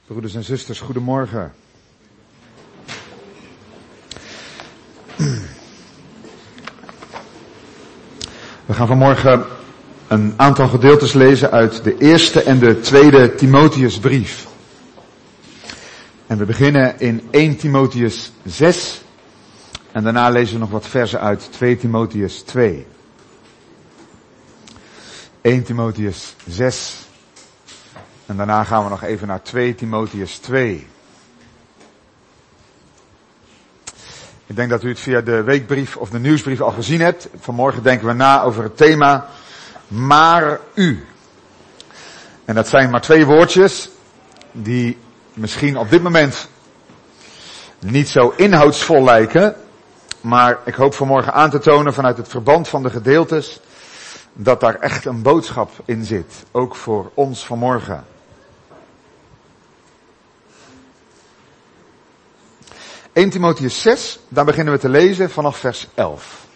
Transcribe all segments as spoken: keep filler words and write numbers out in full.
Broeders en zusters, goedemorgen. We gaan vanmorgen een aantal gedeeltes lezen uit de eerste en de tweede Timotheusbrief. En we beginnen in eerste Timotheus zes en daarna lezen we nog wat versen uit tweede Timotheus twee. eerste Timotheus zes en daarna gaan we nog even naar tweede Timotheus twee. Ik denk dat u het via de weekbrief of de nieuwsbrief al gezien hebt. Vanmorgen denken we na over het thema maar u. En dat zijn maar twee woordjes die misschien op dit moment niet zo inhoudsvol lijken. Maar ik hoop vanmorgen aan te tonen vanuit het verband van de gedeeltes dat daar echt een boodschap in zit. Ook voor ons vanmorgen. eerste Timotheus zes, daar beginnen we te lezen vanaf vers elf.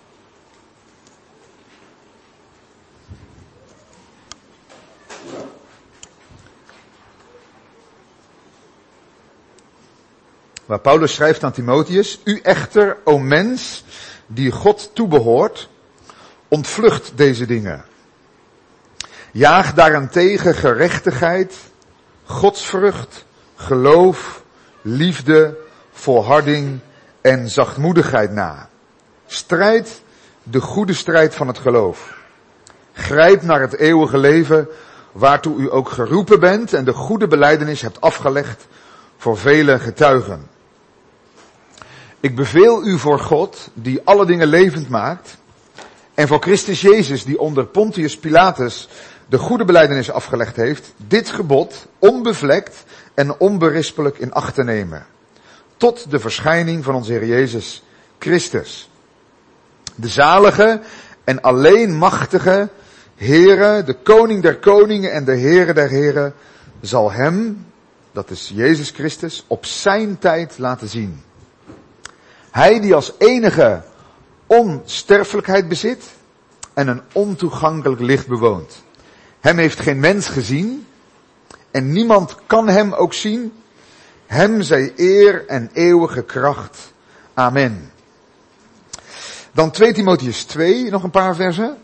Waar Paulus schrijft aan Timotheus: U echter, o mens, die God toebehoort, ontvlucht deze dingen. Jaag daarentegen gerechtigheid, godsvrucht, geloof, liefde, volharding en zachtmoedigheid na. Strijd de goede strijd van het geloof. Grijp naar het eeuwige leven, waartoe u ook geroepen bent en de goede belijdenis hebt afgelegd voor vele getuigen. Ik beveel u voor God, die alle dingen levend maakt, en voor Christus Jezus, die onder Pontius Pilatus de goede belijdenis afgelegd heeft, dit gebod onbevlekt en onberispelijk in acht te nemen. Tot de verschijning van onze Heer Jezus Christus. De zalige en alleen machtige Heere, de koning der koningen en de Heere der heren, zal hem, dat is Jezus Christus, op zijn tijd laten zien. Hij die als enige onsterfelijkheid bezit en een ontoegankelijk licht bewoont. Hem heeft geen mens gezien en niemand kan hem ook zien. Hem zij eer en eeuwige kracht. Amen. Dan tweede Timotheus twee, nog een paar versen.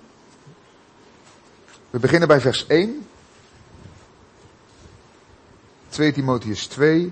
We beginnen bij vers één. tweede Timotheus twee.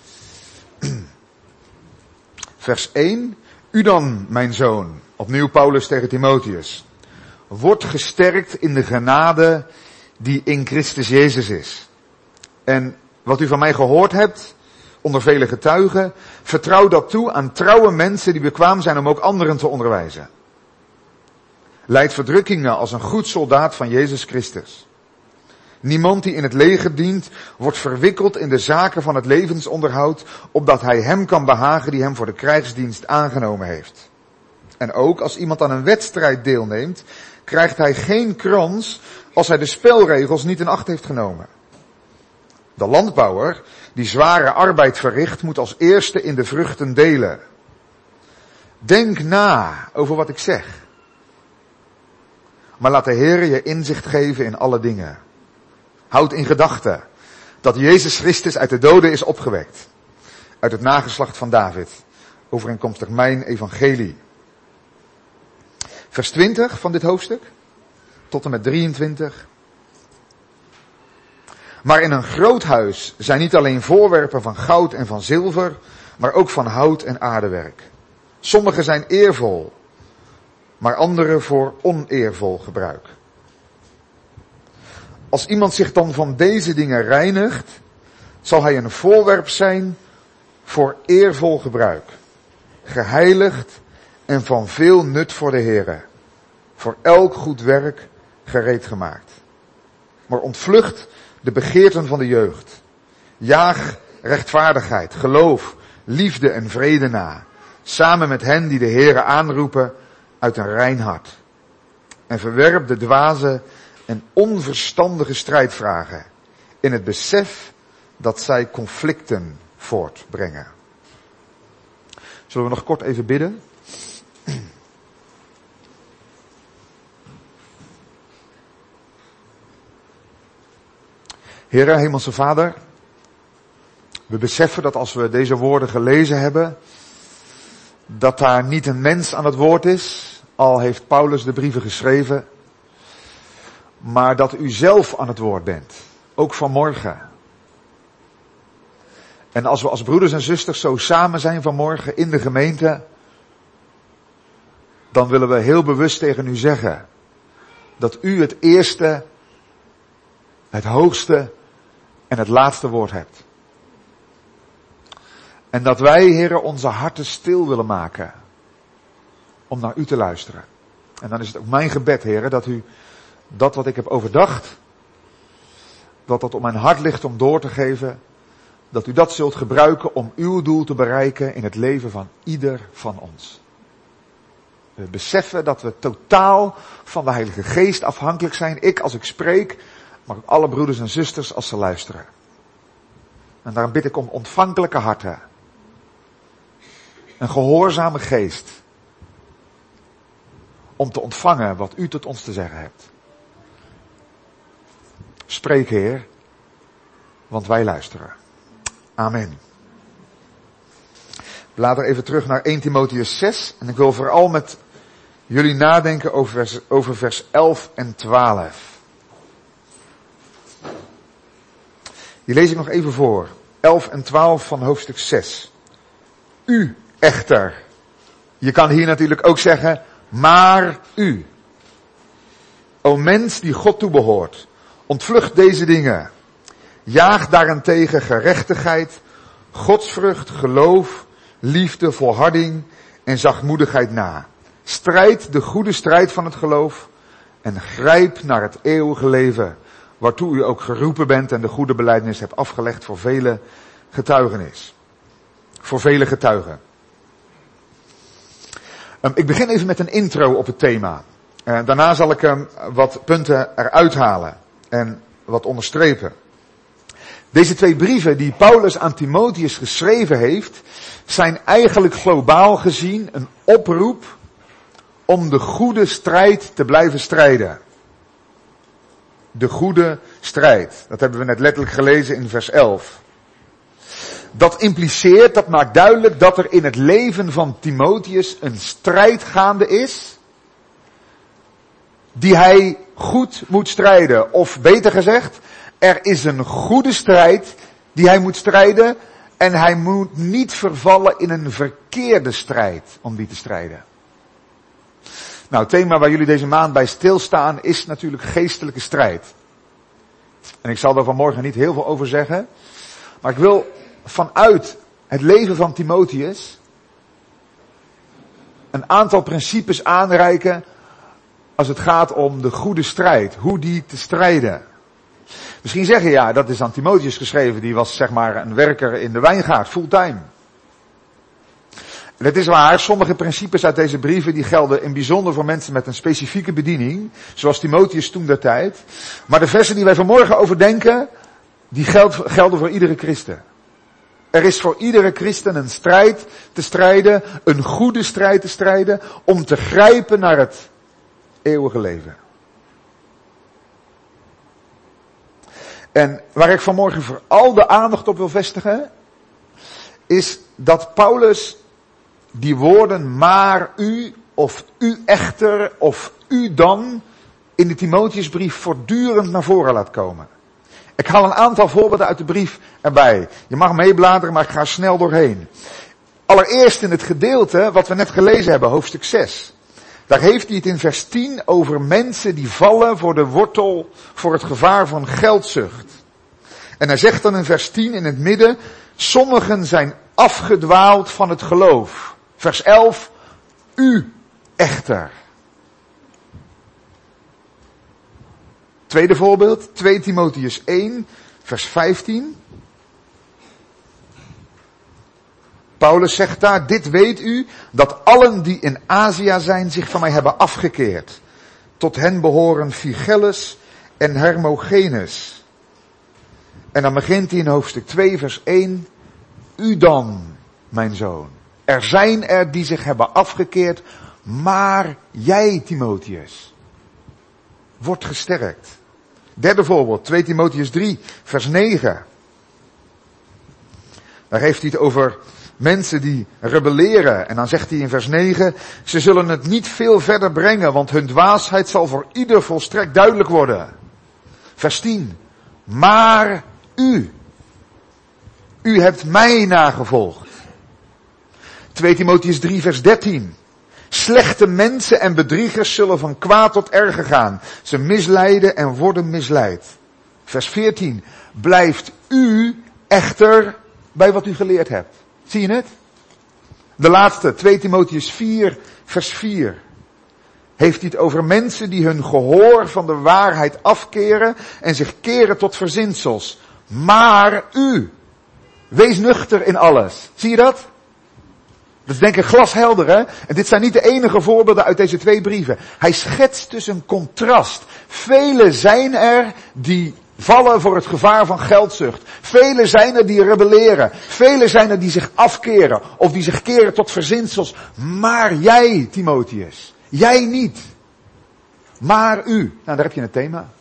Vers één. U dan, mijn zoon, opnieuw Paulus tegen Timotheus, wordt gesterkt in de genade die in Christus Jezus is. En wat u van mij gehoord hebt, onder vele getuigen, vertrouw dat toe aan trouwe mensen die bekwaam zijn om ook anderen te onderwijzen. Leid verdrukkingen als een goed soldaat van Jezus Christus. Niemand die in het leger dient, wordt verwikkeld in de zaken van het levensonderhoud, opdat hij hem kan behagen die hem voor de krijgsdienst aangenomen heeft. En ook als iemand aan een wedstrijd deelneemt, krijgt hij geen krans als hij de spelregels niet in acht heeft genomen. De landbouwer, die zware arbeid verricht, moet als eerste in de vruchten delen. Denk na over wat ik zeg. Maar laat de Heer je inzicht geven in alle dingen. Houd in gedachten dat Jezus Christus uit de doden is opgewekt. Uit het nageslacht van David. Overeenkomstig mijn evangelie. Vers twintig van dit hoofdstuk. Tot en met drieëntwintig. Maar in een groot huis zijn niet alleen voorwerpen van goud en van zilver, maar ook van hout en aardewerk. Sommige zijn eervol, maar andere voor oneervol gebruik. Als iemand zich dan van deze dingen reinigt, zal hij een voorwerp zijn voor eervol gebruik. Geheiligd en van veel nut voor de Heere. Voor elk goed werk gereed gemaakt. Maar ontvlucht de begeerten van de jeugd. Jaag rechtvaardigheid, geloof, liefde en vrede na. Samen met hen die de Heere aanroepen uit een rein hart. En verwerp de dwaze en onverstandige strijdvragen. In het besef dat zij conflicten voortbrengen. Zullen we nog kort even bidden? Heere, Hemelse Vader, We beseffen dat als we deze woorden gelezen hebben, dat daar niet een mens aan het woord is, al heeft Paulus de brieven geschreven, maar dat u zelf aan het woord bent, ook vanmorgen. En als we als broeders en zusters zo samen zijn vanmorgen in de gemeente, dan willen we heel bewust tegen u zeggen dat u het eerste, het hoogste en het laatste woord hebt. En dat wij, Heere, onze harten stil willen maken om naar u te luisteren. En dan is het ook mijn gebed, Heere, dat u dat wat ik heb overdacht, dat dat op mijn hart ligt om door te geven, dat u dat zult gebruiken om uw doel te bereiken in het leven van ieder van ons. We beseffen dat we totaal van de Heilige Geest afhankelijk zijn. Ik als ik spreek, maar ook alle broeders en zusters als ze luisteren. En daarom bid ik om ontvankelijke harten. Een gehoorzame geest. Om te ontvangen wat u tot ons te zeggen hebt. Spreek, Heer, want wij luisteren. Amen. We bladeren even terug naar Eerste Timotheüs zes. En ik wil vooral met jullie nadenken over vers, over vers elf en twaalf. Die lees ik nog even voor. elf en twaalf van hoofdstuk zes. U echter. Je kan hier natuurlijk ook zeggen, maar u. O mens die God toebehoort, ontvlucht deze dingen. Jaag daarentegen gerechtigheid, godsvrucht, geloof, liefde, volharding en zachtmoedigheid na. Strijd de goede strijd van het geloof en grijp naar het eeuwige leven, waartoe u ook geroepen bent en de goede belijdenis hebt afgelegd voor vele getuigenis. Voor vele getuigen. Um, ik begin even met een intro op het thema. Uh, daarna zal ik um, wat punten eruit halen en wat onderstrepen. Deze twee brieven die Paulus aan Timotheus geschreven heeft, zijn eigenlijk globaal gezien een oproep om de goede strijd te blijven strijden. De goede strijd. Dat hebben we net letterlijk gelezen in vers elf. Dat impliceert, dat maakt duidelijk dat er in het leven van Timotheus een strijd gaande is, die hij goed moet strijden. Of beter gezegd, er is een goede strijd die hij moet strijden en hij moet niet vervallen in een verkeerde strijd om die te strijden. Nou, het thema waar jullie deze maand bij stilstaan is natuurlijk geestelijke strijd. En ik zal daar vanmorgen niet heel veel over zeggen, maar ik wil vanuit het leven van Timotheus een aantal principes aanreiken als het gaat om de goede strijd, hoe die te strijden. Misschien zeggen, ja, dat is aan Timotheus geschreven, die was zeg maar een werker in de wijngaard, fulltime. En het is waar, sommige principes uit deze brieven die gelden in bijzonder voor mensen met een specifieke bediening, zoals Timotheus toen der tijd. Maar de versen die wij vanmorgen overdenken, die gelden voor iedere christen. Er is voor iedere christen een strijd te strijden, een goede strijd te strijden, om te grijpen naar het eeuwige leven. En waar ik vanmorgen vooral de aandacht op wil vestigen, is dat Paulus die woorden maar u, of u echter, of u dan, in de Timotheusbrief voortdurend naar voren laat komen. Ik haal een aantal voorbeelden uit de brief erbij. Je mag meebladeren, maar ik ga snel doorheen. Allereerst in het gedeelte wat we net gelezen hebben, hoofdstuk zes. Daar heeft hij het in vers tien over mensen die vallen voor de wortel, voor het gevaar van geldzucht. En hij zegt dan in vers tien in het midden, sommigen zijn afgedwaald van het geloof. Vers elf, u echter. Tweede voorbeeld, twee Timotheüs één, vers vijftien. Paulus zegt daar, dit weet u, dat allen die in Azië zijn zich van mij hebben afgekeerd. Tot hen behoren Phygellus en Hermogenes. En dan begint hij in hoofdstuk twee, vers één. U dan, mijn zoon. Er zijn er die zich hebben afgekeerd, maar jij, Timotheus, wordt gesterkt. Derde voorbeeld, twee Timotheüs drie, vers negen. Daar heeft hij het over mensen die rebelleren. En dan zegt hij in vers negen, ze zullen het niet veel verder brengen, want hun dwaasheid zal voor ieder volstrekt duidelijk worden. Vers tien, maar u, u hebt mij nagevolgd. twee Timotheüs drie vers dertien. Slechte mensen en bedriegers zullen van kwaad tot erger gaan. Ze misleiden en worden misleid. Vers veertien. Blijft u echter bij wat u geleerd hebt. Zie je het? De laatste, twee Timotheüs vier vers vier. Heeft hij het over mensen die hun gehoor van de waarheid afkeren en zich keren tot verzinsels. Maar u, wees nuchter in alles. Zie je dat? Dat is denk ik glashelder, hè? En dit zijn niet de enige voorbeelden uit deze twee brieven. Hij schetst dus een contrast. Velen zijn er die vallen voor het gevaar van geldzucht. Velen zijn er die rebelleren. Velen zijn er die zich afkeren of die zich keren tot verzinsels. Maar jij, Timotheus, jij niet. Maar u. Nou, daar heb je het thema.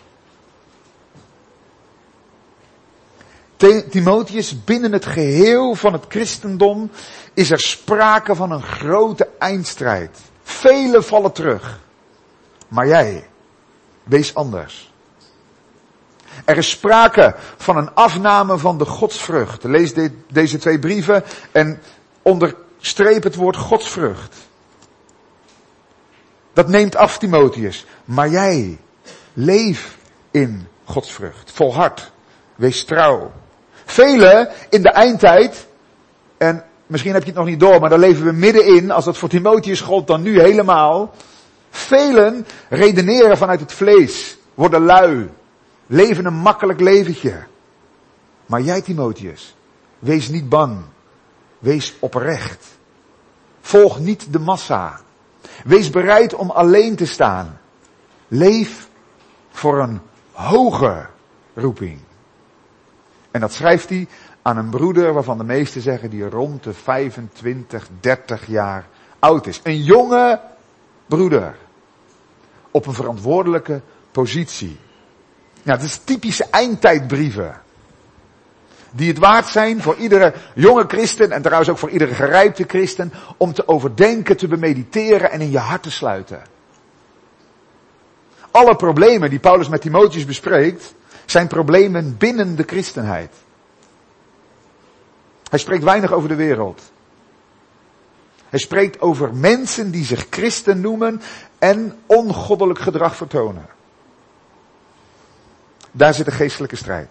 Timotheus, binnen het geheel van het christendom is er sprake van een grote eindstrijd. Velen vallen terug. Maar jij, wees anders. Er is sprake van een afname van de godsvrucht. Lees de, deze twee brieven en onderstreep het woord godsvrucht. Dat neemt af, Timotheus. Maar jij, leef in godsvrucht. Volhard. Wees trouw. Velen in de eindtijd, en misschien heb je het nog niet door, maar daar leven we middenin, als dat voor Timotheus gold, dan nu helemaal. Velen redeneren vanuit het vlees, worden lui, leven een makkelijk leventje. Maar jij, Timotheus, wees niet bang, wees oprecht. Volg niet de massa. Wees bereid om alleen te staan. Leef voor een hoge roeping. En dat schrijft hij aan een broeder waarvan de meesten zeggen die rond de vijfentwintig, dertig jaar oud is. Een jonge broeder. Op een verantwoordelijke positie. Nou, dat is typische eindtijdbrieven. Die het waard zijn voor iedere jonge christen en trouwens ook voor iedere gerijpte christen om te overdenken, te bemediteren en in je hart te sluiten. Alle problemen die Paulus met Timotheus bespreekt, zijn problemen binnen de christenheid. Hij spreekt weinig over de wereld. Hij spreekt over mensen die zich christen noemen en ongoddelijk gedrag vertonen. Daar zit een geestelijke strijd.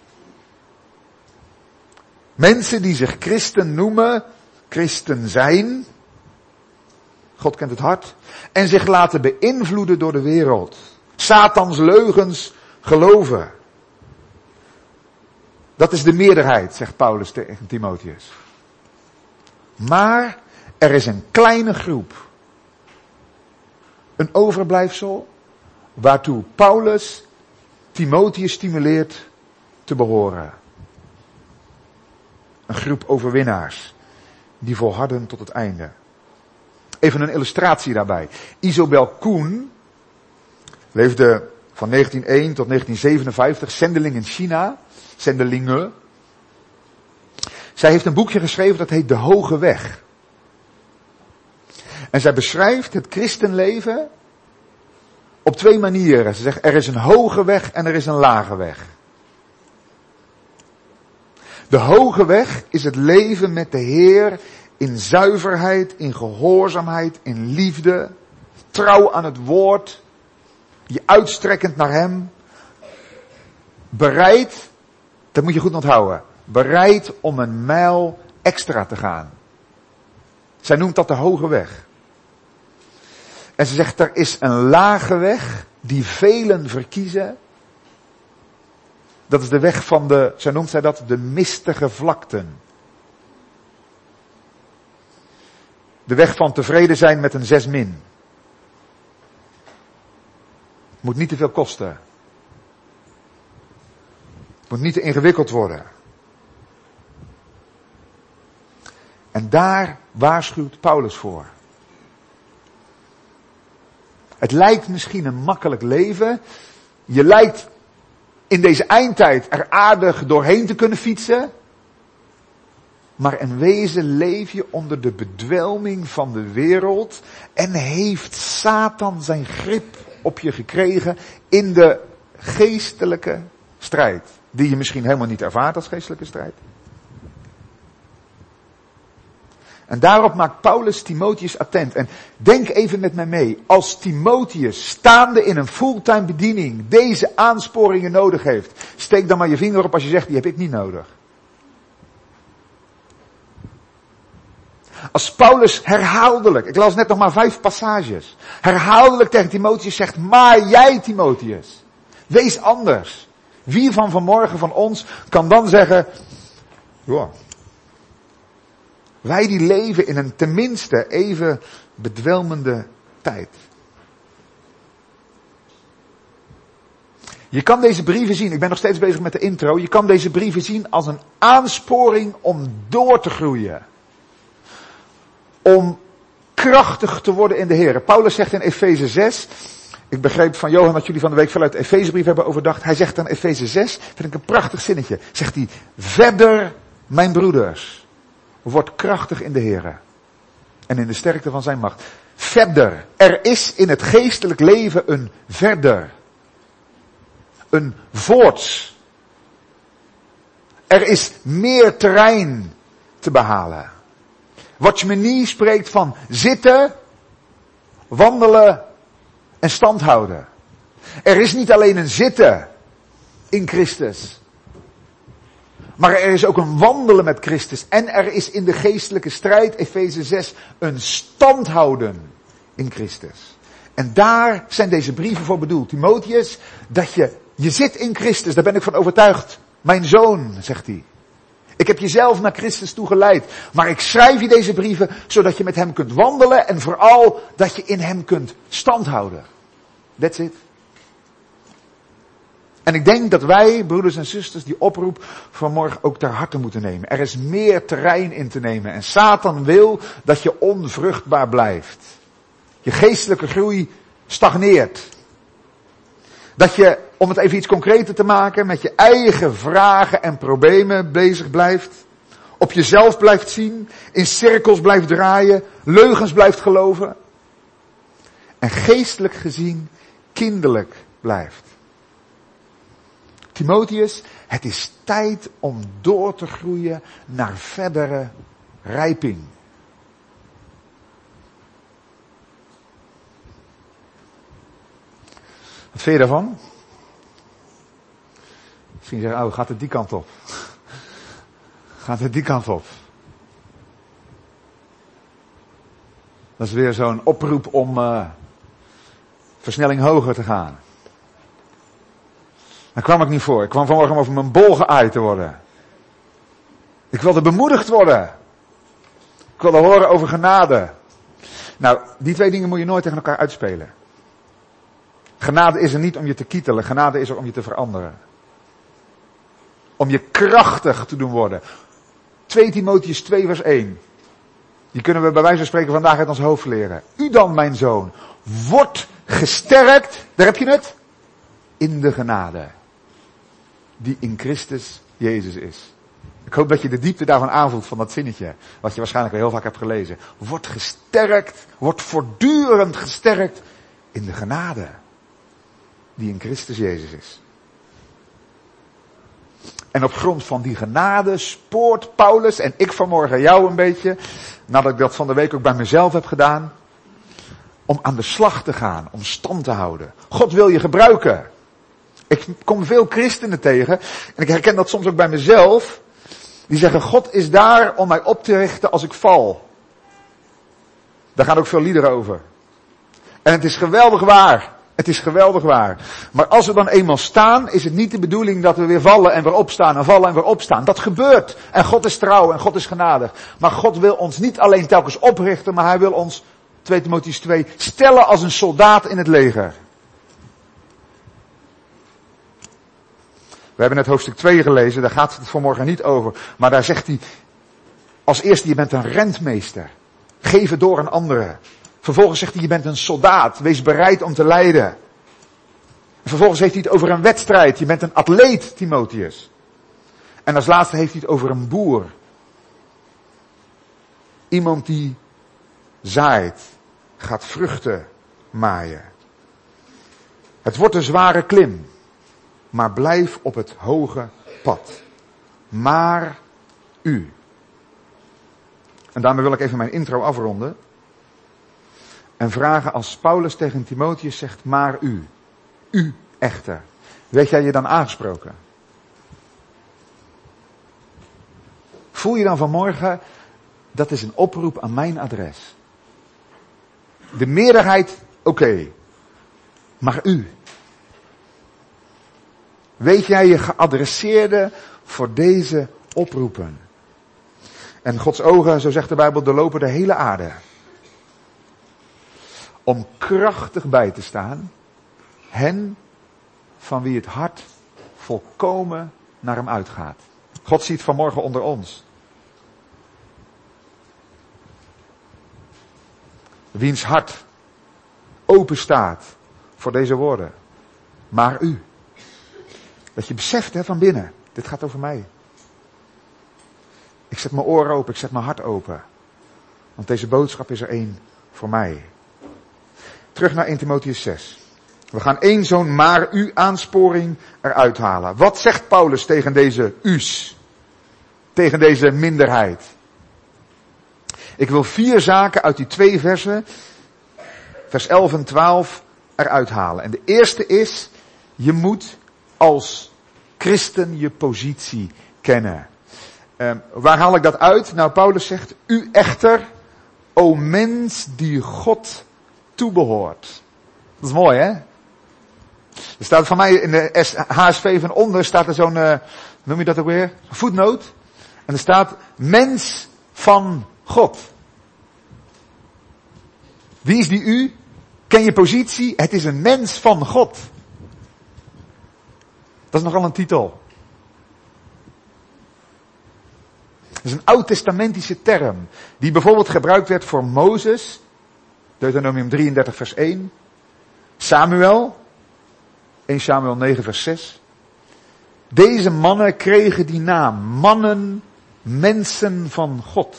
Mensen die zich christen noemen, christen zijn, God kent het hart, en zich laten beïnvloeden door de wereld. Satans leugens geloven. Dat is de meerderheid, zegt Paulus tegen Timotheus. Maar er is een kleine groep. Een overblijfsel waartoe Paulus Timotheus stimuleert te behoren. Een groep overwinnaars die volharden tot het einde. Even een illustratie daarbij. Isobel Koen leefde van negentienhonderdéén tot negentien zevenenvijftig, zendeling in China. Zendelingen. Zij heeft een boekje geschreven dat heet De Hoge Weg. En zij beschrijft het christenleven op twee manieren. Ze zegt er is een hoge weg en er is een lage weg. De hoge weg is het leven met de Heer in zuiverheid, in gehoorzaamheid, in liefde, trouw aan het woord, je uitstrekkend naar Hem, bereid, dat moet je goed onthouden, bereid om een mijl extra te gaan. Zij noemt dat de hoge weg. En ze zegt, er is een lage weg die velen verkiezen. Dat is de weg van de, zo noemt zij dat, de mistige vlakten. De weg van tevreden zijn met een zes min. Moet niet te veel kosten. Moet niet te ingewikkeld worden. En daar waarschuwt Paulus voor. Het lijkt misschien een makkelijk leven. Je lijkt in deze eindtijd er aardig doorheen te kunnen fietsen. maar in wezen leef je onder de bedwelming van de wereld en heeft Satan zijn grip op je gekregen in de geestelijke strijd. Die je misschien helemaal niet ervaart als geestelijke strijd. En daarop maakt Paulus Timotheus attent. En denk even met mij mee. Als Timotheus staande in een fulltime bediening deze aansporingen nodig heeft. Steek dan maar je vinger op als je zegt, die heb ik niet nodig. Als Paulus herhaaldelijk, ik las net nog maar vijf passages. Herhaaldelijk tegen Timotheus zegt, maar jij Timotheus, wees anders. Wie van vanmorgen van ons kan dan zeggen, ja, wij die leven in een tenminste even bedwelmende tijd. Je kan deze brieven zien, ik ben nog steeds bezig met de intro, je kan deze brieven zien als een aansporing om door te groeien. Om krachtig te worden in de Heer. Paulus zegt in Efeze zes, ik begreep van Johan dat jullie van de week veel uit de Efezebrief hebben overdacht. Hij zegt dan Efeze zes, vind ik een prachtig zinnetje. Zegt hij, verder mijn broeders, word krachtig in de Heer. En in de sterkte van zijn macht. Verder, er is in het geestelijk leven een verder. Een voorts. Er is meer terrein te behalen. Watchman Nee spreekt van zitten, wandelen en stand houden. Er is niet alleen een zitten in Christus. Maar er is ook een wandelen met Christus. En er is in de geestelijke strijd, Efeze zes, een stand houden in Christus. En daar zijn deze brieven voor bedoeld. Timotheus, dat je, je zit in Christus, daar ben ik van overtuigd. Mijn zoon, zegt hij. Ik heb jezelf naar Christus toe geleid. Maar ik schrijf je deze brieven, zodat je met hem kunt wandelen en vooral dat je in hem kunt stand houden. That's it. En ik denk dat wij, broeders en zusters, die oproep vanmorgen ook ter harte moeten nemen. Er is meer terrein in te nemen. En Satan wil dat je onvruchtbaar blijft. Je geestelijke groei stagneert. Dat je, om het even iets concreter te maken, met je eigen vragen en problemen bezig blijft. Op jezelf blijft zien. In cirkels blijft draaien. Leugens blijft geloven. En geestelijk gezien kinderlijk blijft. Timotheus, het is tijd om door te groeien naar verdere rijping. Wat vind je daarvan? Misschien zeggen, oh, gaat het die kant op? Gaat het die kant op? Dat is weer zo'n oproep om uh, versnelling hoger te gaan. Daar kwam ik niet voor. Ik kwam vanmorgen om over mijn bol geaaid te worden. Ik wilde bemoedigd worden. Ik wilde horen over genade. Nou, die twee dingen moet je nooit tegen elkaar uitspelen. Genade is er niet om je te kietelen. Genade is er om je te veranderen. Om je krachtig te doen worden. twee Timotheus twee vers één. Die kunnen we bij wijze van spreken vandaag uit ons hoofd leren. U dan, mijn zoon, wordt gesterkt. Daar heb je het. In de genade. Die in Christus Jezus is. Ik hoop dat je de diepte daarvan aanvoelt van dat zinnetje. Wat je waarschijnlijk al heel vaak hebt gelezen. Wordt gesterkt. Wordt voortdurend gesterkt. In de genade. Die in Christus Jezus is. En op grond van die genade spoort Paulus en ik vanmorgen jou een beetje. Nadat ik dat van de week ook bij mezelf heb gedaan. Om aan de slag te gaan. Om stand te houden. God wil je gebruiken. Ik kom veel christenen tegen. En ik herken dat soms ook bij mezelf. Die zeggen, God is daar om mij op te richten als ik val. Daar gaan ook veel liederen over. En het is geweldig waar. Het is geweldig waar. Maar als we dan eenmaal staan, is het niet de bedoeling dat we weer vallen en weer opstaan en vallen en weer opstaan. Dat gebeurt. En God is trouw en God is genadig. Maar God wil ons niet alleen telkens oprichten, maar hij wil ons, twee Timotheus twee, stellen als een soldaat in het leger. We hebben net hoofdstuk twee gelezen, daar gaat het vanmorgen niet over. Maar daar zegt hij, als eerste, je bent een rentmeester. Geef het door aan anderen. Vervolgens zegt hij, je bent een soldaat. Wees bereid om te lijden. En vervolgens heeft hij het over een wedstrijd. Je bent een atleet, Timotheus. En als laatste heeft hij het over een boer. Iemand die zaait, gaat vruchten maaien. Het wordt een zware klim, maar blijf op het hoge pad. Maar u. En daarmee wil ik even mijn intro afronden. En vragen als Paulus tegen Timotheus zegt, maar u. U echter. Weet jij je dan aangesproken? Voel je dan vanmorgen, dat is een oproep aan mijn adres. De meerderheid, oké. Okay. Maar u. Weet jij je geadresseerde voor deze oproepen? En Gods ogen, zo zegt de Bijbel, doorlopen de hele aarde. Om krachtig bij te staan. Hen van wie het hart volkomen naar hem uitgaat. God ziet vanmorgen onder ons. Wiens hart open staat voor deze woorden. Maar u. Dat je beseft hè, van binnen. Dit gaat over mij. Ik zet mijn oren open. Ik zet mijn hart open. Want deze boodschap is er één voor mij. Terug naar Eerste Timotheus zes. We gaan één zo'n maar u aansporing eruit halen. Wat zegt Paulus tegen deze u's? Tegen deze minderheid? Ik wil vier zaken uit die twee versen, vers elf en twaalf, eruit halen. En de eerste is, je moet als christen je positie kennen. Uh, waar haal ik dat uit? Nou, Paulus zegt, u echter, o mens die God toebehoort. Dat is mooi, hè? Er staat van mij in de H S V van onder, staat er zo'n, uh, noem je dat ook weer? Een voetnoot. En er staat, mens van God. Wie is die u? Ken je positie? Het is een mens van God. Dat is nogal een titel. Dat is een oud-testamentische term. Die bijvoorbeeld gebruikt werd voor Mozes. Deuteronomium drieëndertig vers één. Samuel. Eerste Samuel negen vers zes. Deze mannen kregen die naam. Mannen, mensen van God.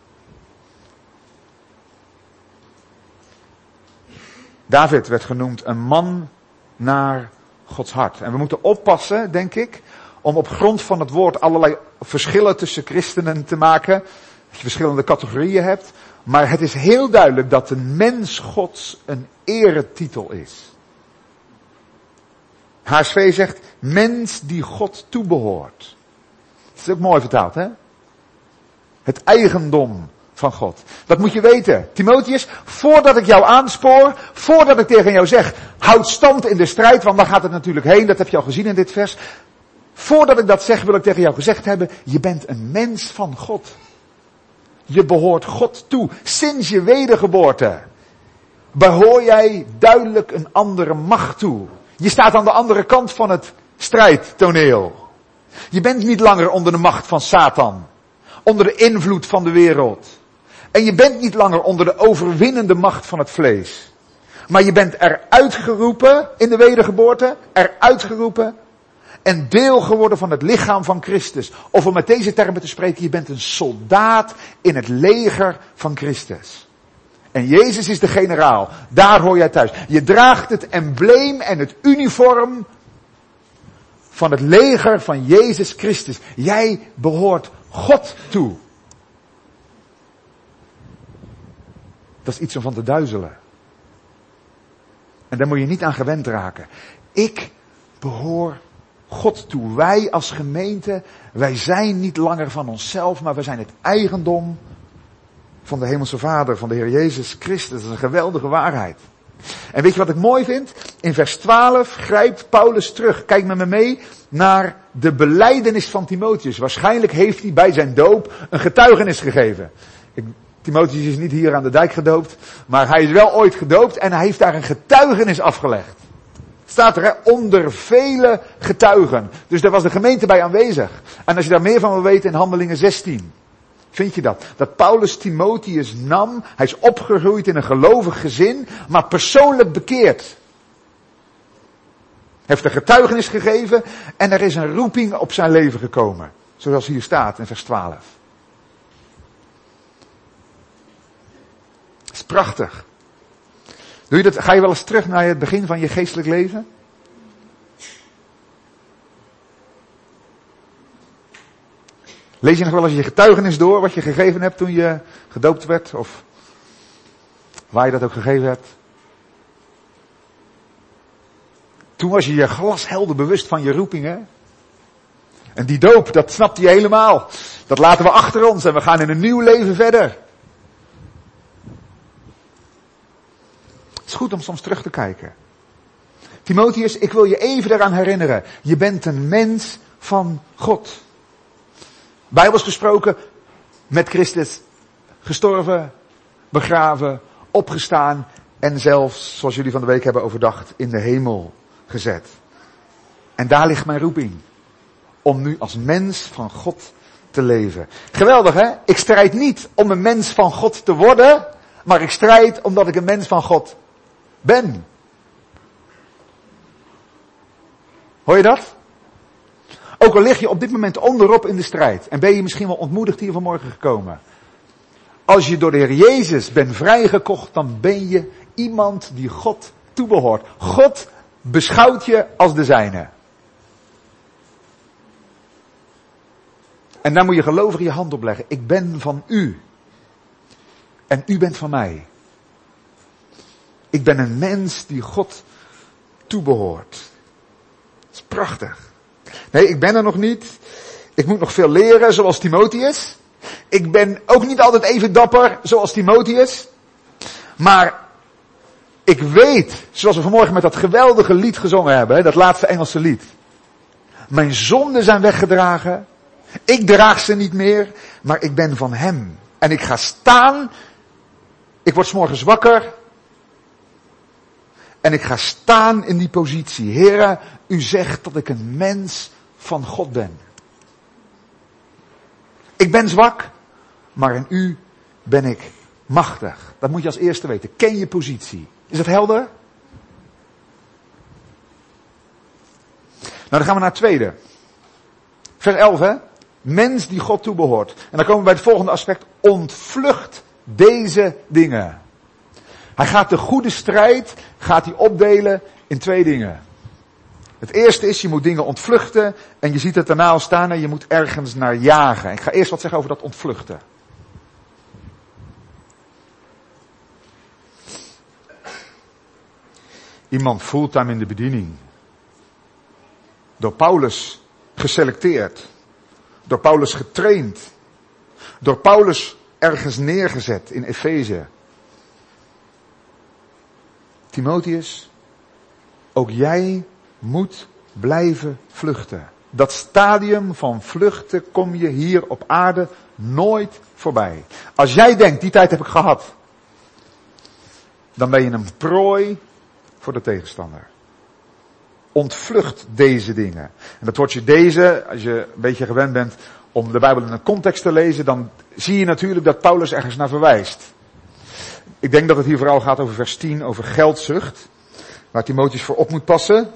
David werd genoemd een man naar Gods hart. En we moeten oppassen, denk ik, om op grond van het woord allerlei verschillen tussen christenen te maken. Dat je verschillende categorieën hebt. Maar het is heel duidelijk dat een mens Gods een eretitel is. H S V zegt, mens die God toebehoort. Dat is ook mooi vertaald, hè? Het eigendom van God. Dat moet je weten. Timotheus, voordat ik jou aanspoor, voordat ik tegen jou zeg, houd stand in de strijd, want daar gaat het natuurlijk heen, dat heb je al gezien in dit vers. Voordat ik dat zeg, wil ik tegen jou gezegd hebben, je bent een mens van God. Je behoort God toe. Sinds je wedergeboorte behoor jij duidelijk een andere macht toe. Je staat aan de andere kant van het strijdtoneel. Je bent niet langer onder de macht van Satan. Onder de invloed van de wereld. En je bent niet langer onder de overwinnende macht van het vlees. Maar je bent eruit geroepen in de wedergeboorte. Eruit geroepen. En deel geworden van het lichaam van Christus. Of om met deze termen te spreken, je bent een soldaat in het leger van Christus. En Jezus is de generaal. Daar hoor jij thuis. Je draagt het embleem en het uniform van het leger van Jezus Christus. Jij behoort God toe. Dat is iets om van te duizelen. En daar moet je niet aan gewend raken. Ik behoor God toe. Wij als gemeente, wij zijn niet langer van onszelf, maar wij zijn het eigendom van de Hemelse Vader, van de Heer Jezus Christus. Dat is een geweldige waarheid. En weet je wat ik mooi vind? In vers twaalf grijpt Paulus terug. Kijk met me mee naar de belijdenis van Timotheus. Waarschijnlijk heeft hij bij zijn doop een getuigenis gegeven. Ik, Timotheus is niet hier aan de dijk gedoopt, maar hij is wel ooit gedoopt en hij heeft daar een getuigenis afgelegd. Staat er, hè, onder vele getuigen. Dus daar was de gemeente bij aanwezig. En als je daar meer van wil weten in Handelingen zestien. Vind je dat? Dat Paulus Timotheus nam. Hij is opgegroeid in een gelovig gezin. Maar persoonlijk bekeerd. Hij heeft een getuigenis gegeven. En er is een roeping op zijn leven gekomen. Zoals hier staat in vers twaalf. Dat is prachtig. Doe je dat, ga je wel eens terug naar het begin van je geestelijk leven? Lees je nog wel eens je getuigenis door, wat je gegeven hebt toen je gedoopt werd? Of waar je dat ook gegeven hebt? Toen was je je glashelder bewust van je roeping, hè? En die doop, dat snapte je helemaal. Dat laten we achter ons en we gaan in een nieuw leven verder. Het is goed om soms terug te kijken. Timotheus, ik wil je even daaraan herinneren. Je bent een mens van God. Bijbels gesproken, met Christus gestorven, begraven, opgestaan en zelfs, zoals jullie van de week hebben overdacht, in de hemel gezet. En daar ligt mijn roeping. Om nu als mens van God te leven. Geweldig, hè? Ik strijd niet om een mens van God te worden, maar ik strijd omdat ik een mens van God ben. Hoor je dat? Ook al lig je op dit moment onderop in de strijd en ben je misschien wel ontmoedigd hier vanmorgen gekomen. Als je door de Heer Jezus bent vrijgekocht, dan ben je iemand die God toebehoort. God beschouwt je als de zijne. En daar moet je gelovig je hand op leggen. Ik ben van u. En u bent van mij. Ik ben een mens die God toebehoort. Dat is prachtig. Nee, ik ben er nog niet. Ik moet nog veel leren, zoals Timotheus. Ik ben ook niet altijd even dapper, zoals Timotheus. Maar ik weet, zoals we vanmorgen met dat geweldige lied gezongen hebben, dat laatste Engelse lied. Mijn zonden zijn weggedragen. Ik draag ze niet meer, maar ik ben van hem. En ik ga staan. Ik word 's morgens wakker. En ik ga staan in die positie. Heere, u zegt dat ik een mens van God ben. Ik ben zwak, maar in u ben ik machtig. Dat moet je als eerste weten. Ken je positie. Is dat helder? Nou, dan gaan we naar het tweede. Vers elf, hè? Mens die God toebehoort. En dan komen we bij het volgende aspect. Ontvlucht deze dingen. Hij gaat de goede strijd, gaat hij opdelen in twee dingen. Het eerste is, je moet dingen ontvluchten. En je ziet het daarna al staan en je moet ergens naar jagen. Ik ga eerst wat zeggen over dat ontvluchten. Iemand fulltime in de bediening. Door Paulus geselecteerd. Door Paulus getraind. Door Paulus ergens neergezet in Efeze. Timotheus, ook jij moet blijven vluchten. Dat stadium van vluchten kom je hier op aarde nooit voorbij. Als jij denkt, die tijd heb ik gehad, dan ben je een prooi voor de tegenstander. Ontvlucht deze dingen. En dat woordje deze, als je een beetje gewend bent om de Bijbel in een context te lezen, dan zie je natuurlijk dat Paulus ergens naar verwijst. Ik denk dat het hier vooral gaat over vers tien, over geldzucht, waar Timotheus voor op moet passen.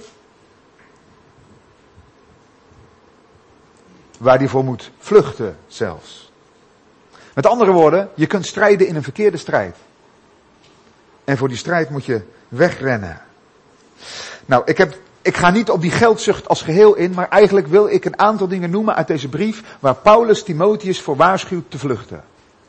Waar hij voor moet vluchten zelfs. Met andere woorden, je kunt strijden in een verkeerde strijd. En voor die strijd moet je wegrennen. Nou, ik heb, ik ga niet op die geldzucht als geheel in, maar eigenlijk wil ik een aantal dingen noemen uit deze brief waar Paulus Timotheus voor waarschuwt te vluchten.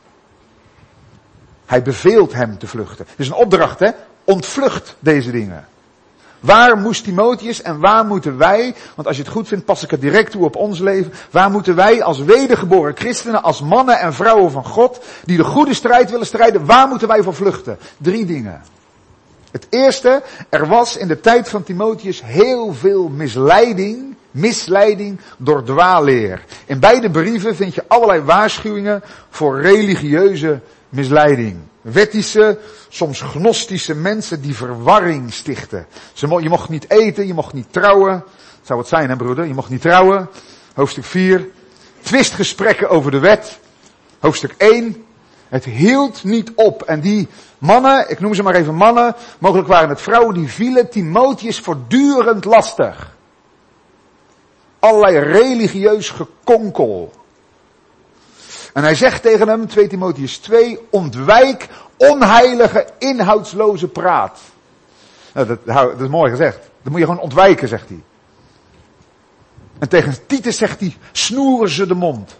Hij beveelt hem te vluchten. Het is een opdracht, hè? Ontvlucht deze dingen. Waar moest Timotheus en waar moeten wij, want als je het goed vindt pas ik het direct toe op ons leven, waar moeten wij als wedergeboren christenen, als mannen en vrouwen van God, die de goede strijd willen strijden, waar moeten wij voor vluchten? Drie dingen. Het eerste, er was in de tijd van Timotheus heel veel misleiding, misleiding door dwaalleer. In beide brieven vind je allerlei waarschuwingen voor religieuze misleiding. Wettische, soms gnostische mensen die verwarring stichten. Je mocht niet eten, je mocht niet trouwen. Zou het zijn, hè broeder? Je mocht niet trouwen. Hoofdstuk vier. Twistgesprekken over de wet. Hoofdstuk één. Het hield niet op. En die mannen, ik noem ze maar even mannen, mogelijk waren het vrouwen, die vielen Timotheus voortdurend lastig. Allerlei religieus gekonkel. En hij zegt tegen hem, twee Timotheus twee, ontwijk onheilige, inhoudsloze praat. Nou, dat, dat is mooi gezegd. Dat moet je gewoon ontwijken, zegt hij. En tegen Titus zegt hij, snoeren ze de mond.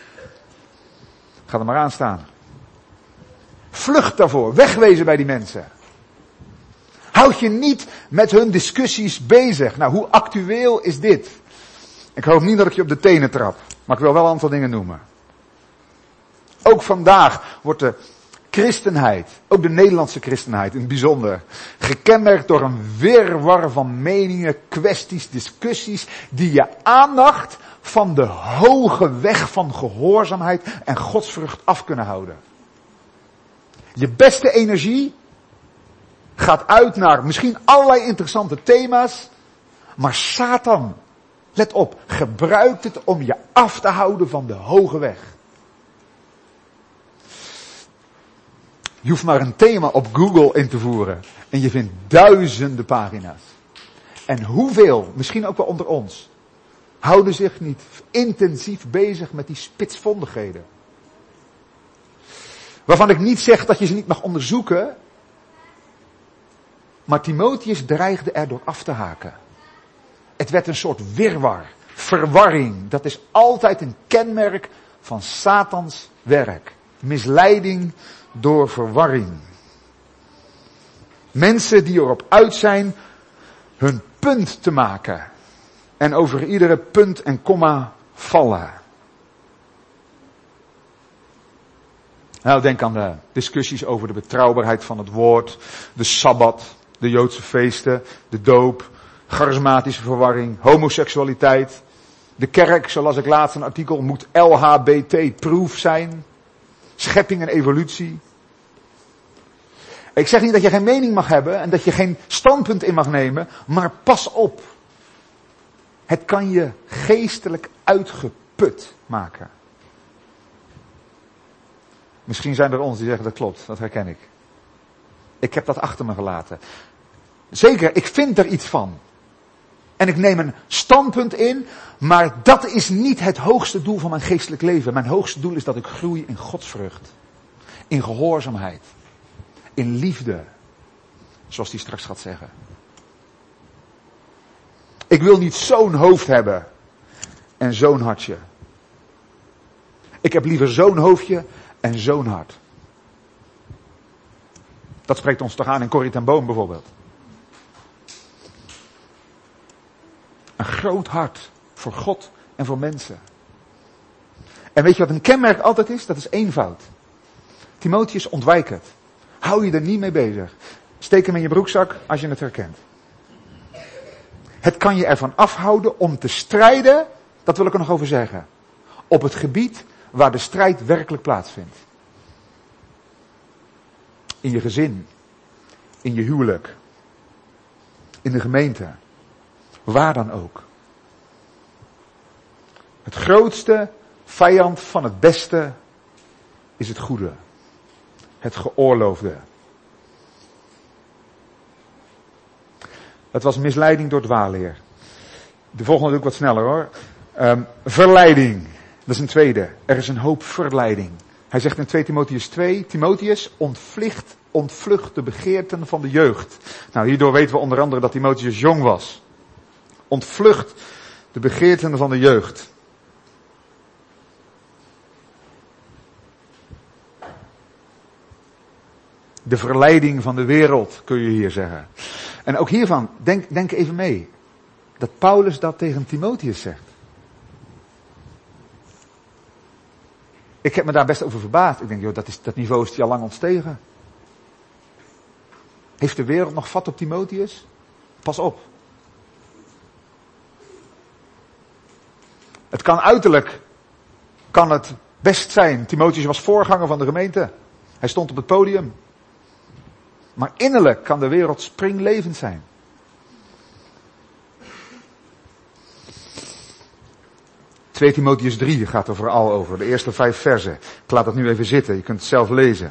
Ga er maar aan staan. Vlucht daarvoor, wegwezen bij die mensen. Houd je niet met hun discussies bezig. Nou, hoe actueel is dit? Ik hoop niet dat ik je op de tenen trap, maar ik wil wel een aantal dingen noemen. Ook vandaag wordt de christenheid, ook de Nederlandse christenheid in het bijzonder, gekenmerkt door een wirwar van meningen, kwesties, discussies, die je aandacht van de hoge weg van gehoorzaamheid en godsvrucht af kunnen houden. Je beste energie gaat uit naar misschien allerlei interessante thema's, maar Satan, let op, gebruikt het om je af te houden van de hoge weg. Je hoeft maar een thema op Google in te voeren en je vindt duizenden pagina's. En hoeveel, misschien ook wel onder ons, houden zich niet intensief bezig met die spitsvondigheden. Waarvan ik niet zeg dat je ze niet mag onderzoeken, maar Timotheus dreigde er door af te haken. Het werd een soort wirwar, verwarring. Dat is altijd een kenmerk van Satans werk. Misleiding door verwarring. Mensen die erop uit zijn hun punt te maken. En over iedere punt en komma vallen. Nou, denk aan de discussies over de betrouwbaarheid van het woord, de Sabbat, de Joodse feesten, de doop, charismatische verwarring, homoseksualiteit. De kerk, zoals ik laatst een artikel, moet L H B T-proof zijn. Schepping en evolutie. Ik zeg niet dat je geen mening mag hebben en dat je geen standpunt in mag nemen, maar pas op. Het kan je geestelijk uitgeput maken. Misschien zijn er ons die zeggen dat klopt, dat herken ik. Ik heb dat achter me gelaten. Zeker, ik vind er iets van. En ik neem een standpunt in, maar dat is niet het hoogste doel van mijn geestelijk leven. Mijn hoogste doel is dat ik groei in godsvrucht. In gehoorzaamheid. In liefde. Zoals hij straks gaat zeggen. Ik wil niet zo'n hoofd hebben en zo'n hartje. Ik heb liever zo'n hoofdje en zo'n hart. Dat spreekt ons toch aan in Corrie ten Boom bijvoorbeeld. Een groot hart voor God en voor mensen. En weet je wat een kenmerk altijd is? Dat is eenvoud. Timotheus, ontwijk het. Hou je er niet mee bezig. Steek hem in je broekzak als je het herkent. Het kan je ervan afhouden om te strijden, dat wil ik er nog over zeggen, op het gebied waar de strijd werkelijk plaatsvindt. In je gezin, in je huwelijk, in de gemeente, waar dan ook. Het grootste vijand van het beste is het goede, het geoorloofde. Het was misleiding door dwaalleer. De volgende doe ik wat sneller hoor. Um, verleiding. Dat is een tweede. Er is een hoop verleiding. Hij zegt in twee Timotheus twee, Timotheus ontvlucht, ontvlucht de begeerten van de jeugd. Nou, hierdoor weten we onder andere dat Timotheus jong was. Ontvlucht de begeerten van de jeugd. De verleiding van de wereld, kun je hier zeggen. En ook hiervan, denk, denk even mee. Dat Paulus dat tegen Timotheus zegt. Ik heb me daar best over verbaasd. Ik denk, joh, dat, is, dat niveau is hij al lang ontstegen. Heeft de wereld nog vat op Timotheus? Pas op. Het kan uiterlijk, kan het best zijn. Timotheus was voorganger van de gemeente. Hij stond op het podium. Maar innerlijk kan de wereld springlevend zijn. twee Timotheus drie gaat er vooral over. De eerste vijf versen. Ik laat het nu even zitten. Je kunt het zelf lezen.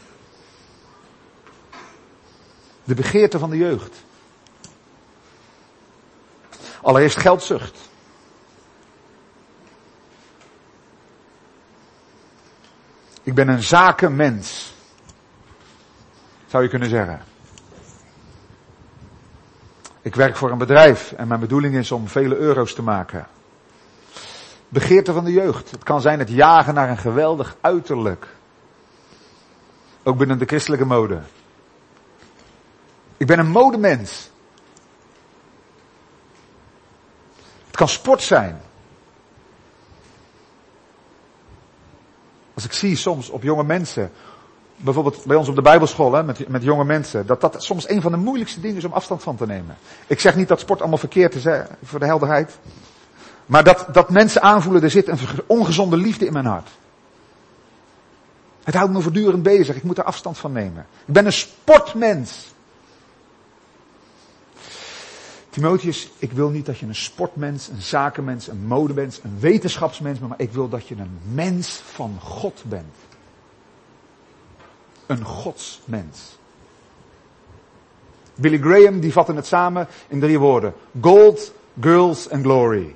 De begeerte van de jeugd. Allereerst geldzucht. Ik ben een zakenmens. zou je kunnen zeggen. Ik werk voor een bedrijf en mijn bedoeling is om vele euro's te maken. Begeerte van de jeugd. Het kan zijn het jagen naar een geweldig uiterlijk. Ook binnen de christelijke mode. Ik ben een modemens. Het kan sport zijn. Als ik zie soms op jonge mensen, bijvoorbeeld bij ons op de Bijbelschool, hè, met, met jonge mensen, dat dat soms een van de moeilijkste dingen is om afstand van te nemen. Ik zeg niet dat sport allemaal verkeerd is, hè, voor de helderheid. Maar dat, dat mensen aanvoelen, er zit een ongezonde liefde in mijn hart. Het houdt me voortdurend bezig, ik moet er afstand van nemen. Ik ben een sportmens. Timotheus, ik wil niet dat je een sportmens, een zakenmens, een modemens, een wetenschapsmens bent, maar ik wil dat je een mens van God bent. Een godsmens. Billy Graham, die vatte het samen in drie woorden. Gold, girls and glory.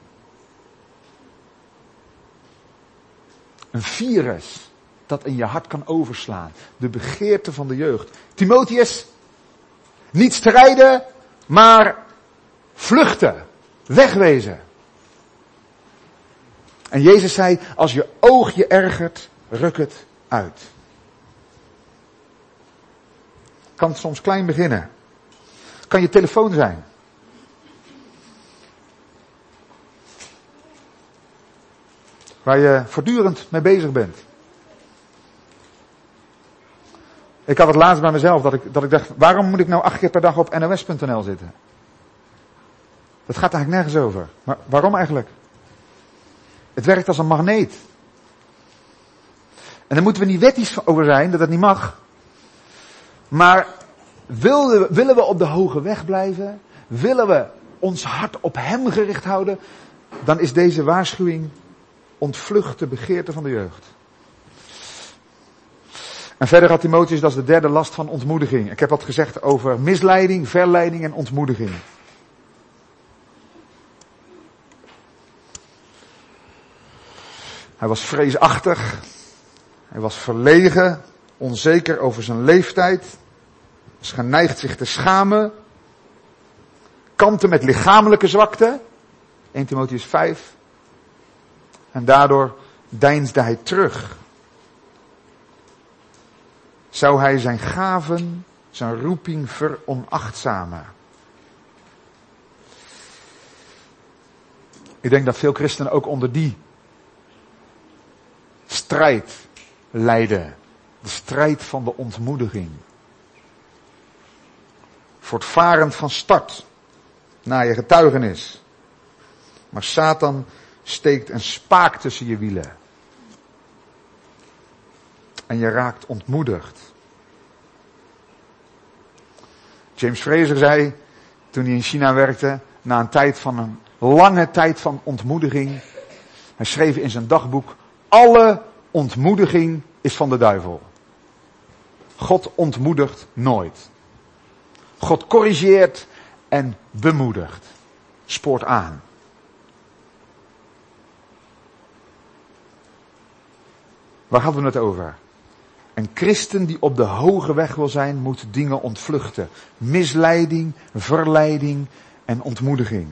Een virus dat in je hart kan overslaan. De begeerte van de jeugd. Timotheus, niet strijden, maar vluchten. Wegwezen. En Jezus zei, als je oog je ergert, ruk het uit. Kan soms klein beginnen. Kan je telefoon zijn. Waar je voortdurend mee bezig bent. Ik had het laatst bij mezelf dat ik, dat ik dacht, waarom moet ik nou acht keer per dag op N O S punt N L zitten? Dat gaat eigenlijk nergens over. Maar waarom eigenlijk? Het werkt als een magneet. En daar moeten we niet wettisch over zijn, dat het niet mag. Maar willen we, willen we op de hoge weg blijven? Willen we ons hart op hem gericht houden? Dan is deze waarschuwing ontvlucht de begeerte van de jeugd. En verder had Timotheus, dat is de derde last van ontmoediging. Ik heb wat gezegd over misleiding, verleiding en ontmoediging. Hij was vreesachtig. Hij was verlegen, onzeker over zijn leeftijd. Was geneigd zich te schamen. Kampte met lichamelijke zwakte. Eerste Timotheus vijf. En daardoor deinsde hij terug. Zou hij zijn gaven, zijn roeping veronachtzamen? Ik denk dat veel christenen ook onder die strijd lijden. De strijd van de ontmoediging. Voortvarend van start naar je getuigenis. Maar Satan steekt een spaak tussen je wielen. En je raakt ontmoedigd. James Fraser zei, toen hij in China werkte, na een tijd van een lange tijd van ontmoediging, hij schreef in zijn dagboek, alle ontmoediging is van de duivel. God ontmoedigt nooit. God corrigeert en bemoedigt. Spoort aan. Waar hadden we het over? Een christen die op de hoge weg wil zijn, moet dingen ontvluchten. Misleiding, verleiding en ontmoediging.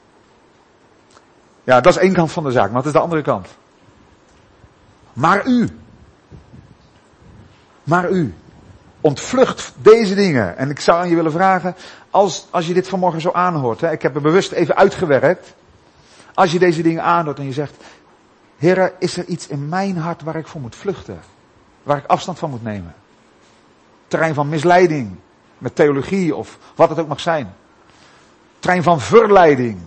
Ja, dat is één kant van de zaak, maar dat is de andere kant. Maar u. Maar u. Ontvlucht deze dingen. En ik zou aan je willen vragen, als, als je dit vanmorgen zo aanhoort, hè, ik heb er bewust even uitgewerkt. Als je deze dingen aanhoort en je zegt, Heere, is er iets in mijn hart waar ik voor moet vluchten? Waar ik afstand van moet nemen? Terrein van misleiding, met theologie of wat het ook mag zijn. Terrein van verleiding.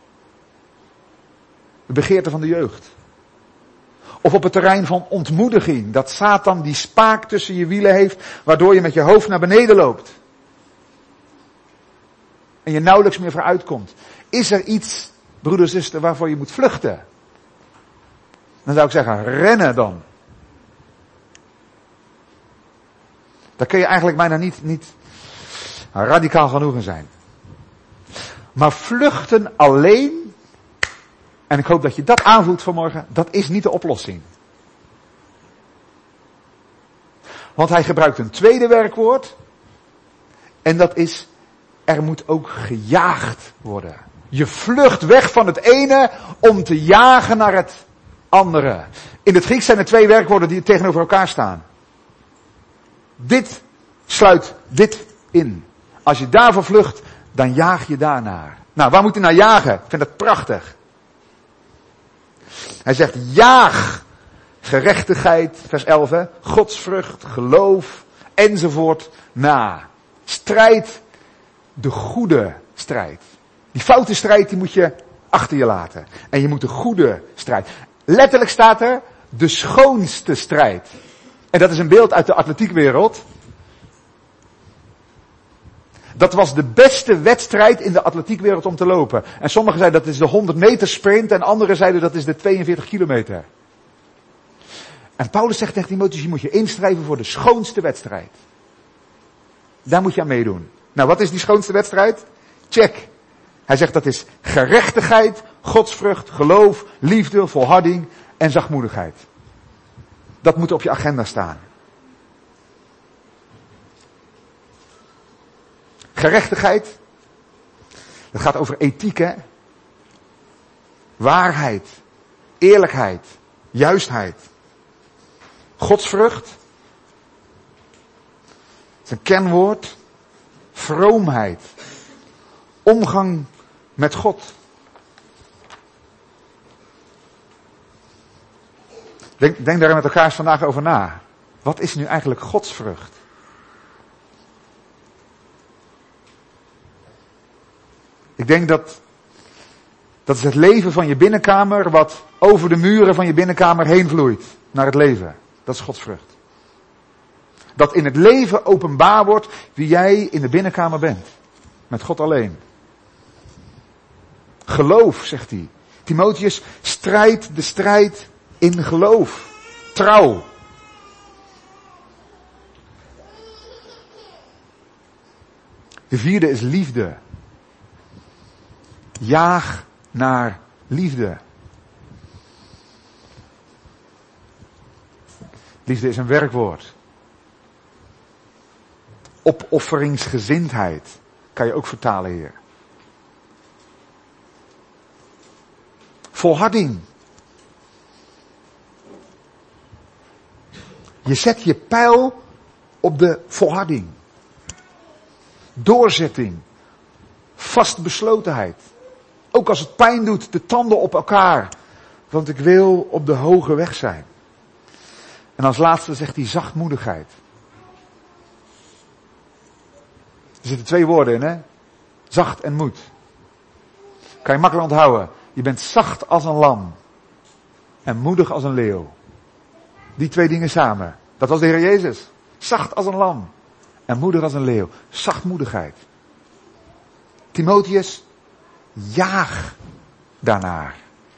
De begeerte van de jeugd. Of op het terrein van ontmoediging, dat Satan die spaak tussen je wielen heeft, waardoor je met je hoofd naar beneden loopt. En je nauwelijks meer vooruit komt. Is er iets, broeder, zuster, waarvoor je moet vluchten? Dan zou ik zeggen, rennen dan. Daar kun je eigenlijk bijna niet, niet radicaal genoeg in zijn. Maar vluchten alleen, en ik hoop dat je dat aanvoelt vanmorgen, dat is niet de oplossing. Want hij gebruikt een tweede werkwoord. En dat is, er moet ook gejaagd worden. Je vlucht weg van het ene om te jagen naar het andere. In het Grieks zijn er twee werkwoorden die tegenover elkaar staan. Dit sluit dit in. Als je daarvoor vlucht, dan jaag je daarnaar. Nou, waar moet je naar jagen? Ik vind dat prachtig. Hij zegt, jaag gerechtigheid, vers elf, hè, godsvrucht, geloof, enzovoort, na. Strijd de goede strijd. Die foute strijd, die moet je achter je laten. En je moet de goede strijd. Letterlijk staat er, de schoonste strijd. En dat is een beeld uit de atletiekwereld. Dat was de beste wedstrijd in de atletiekwereld om te lopen. En sommigen zeiden dat is de honderd meter sprint en anderen zeiden dat is de tweeënveertig kilometer. En Paulus zegt tegen Timotheus, je moet je inschrijven voor de schoonste wedstrijd. Daar moet je aan meedoen. Nou, wat is die schoonste wedstrijd? Check. Hij zegt dat is gerechtigheid, godsvrucht, geloof, liefde, volharding en zachtmoedigheid. Dat moet op je agenda staan. Gerechtigheid, dat gaat over ethiek, hè? Waarheid, eerlijkheid, juistheid. Godsvrucht, dat is een kernwoord. Vroomheid, omgang met God. Denk, denk daar met elkaar eens vandaag over na. Wat is nu eigenlijk godsvrucht? Ik denk dat, dat is het leven van je binnenkamer wat over de muren van je binnenkamer heen vloeit. Naar het leven. Dat is godsvrucht. Dat in het leven openbaar wordt wie jij in de binnenkamer bent. Met God alleen. Geloof, zegt hij. Timotheus, strijd de strijd in geloof. Trouw. De vierde is liefde. Jaag naar liefde. Liefde is een werkwoord. Opofferingsgezindheid kan je ook vertalen hier. Volharding. Je zet je pijl op de volharding. Doorzetting. Vastbeslotenheid. Ook als het pijn doet, de tanden op elkaar. Want ik wil op de hoge weg zijn. En als laatste zegt hij zachtmoedigheid. Er zitten twee woorden in, hè? Zacht en moed. Kan je makkelijk onthouden. Je bent zacht als een lam. En moedig als een leeuw. Die twee dingen samen. Dat was de Heer Jezus. Zacht als een lam. En moedig als een leeuw. Zachtmoedigheid. Timotheus, jaag daarnaar.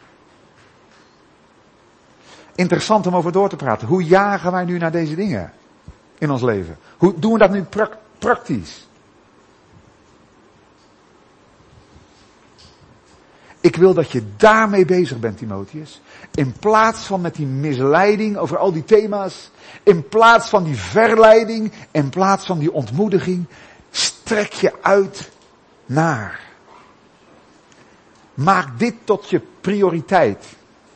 Interessant om over door te praten. Hoe jagen wij nu naar deze dingen in ons leven? Hoe doen we dat nu pra- praktisch? Ik wil dat je daarmee bezig bent, Timotheus. In plaats van met die misleiding over al die thema's. In plaats van die verleiding. In plaats van die ontmoediging. Strek je uit naar. Maak dit tot je prioriteit.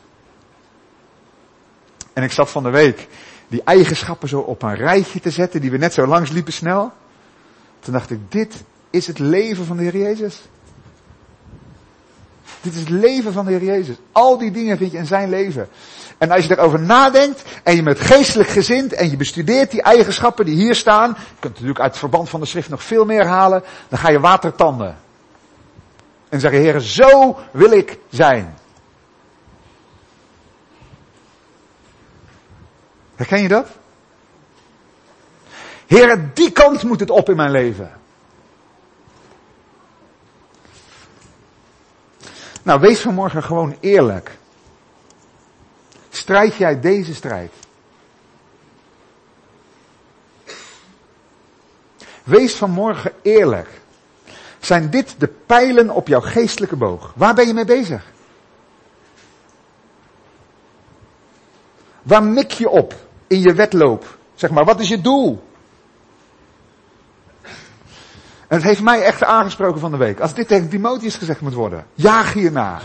En ik zat van de week die eigenschappen zo op een rijtje te zetten. Die we net zo langs liepen snel. Toen dacht ik, dit is het leven van de Heer Jezus. Dit is het leven van de Heer Jezus. Al die dingen vind je in zijn leven. En als je erover nadenkt en je bent geestelijk gezind en je bestudeert die eigenschappen die hier staan. Je kunt natuurlijk uit het verband van de schrift nog veel meer halen. Dan ga je watertanden. En zeggen, Heer, zo wil ik zijn. Herken je dat? Heer, die kant moet het op in mijn leven. Nou, wees vanmorgen gewoon eerlijk. Strijd jij deze strijd? Wees vanmorgen eerlijk. Zijn dit de pijlen op jouw geestelijke boog? Waar ben je mee bezig? Waar mik je op in je wedloop Zeg maar, wat is je doel? En het heeft mij echt aangesproken van de week. Als dit tegen Timotheus gezegd moet worden. Jaag hierna.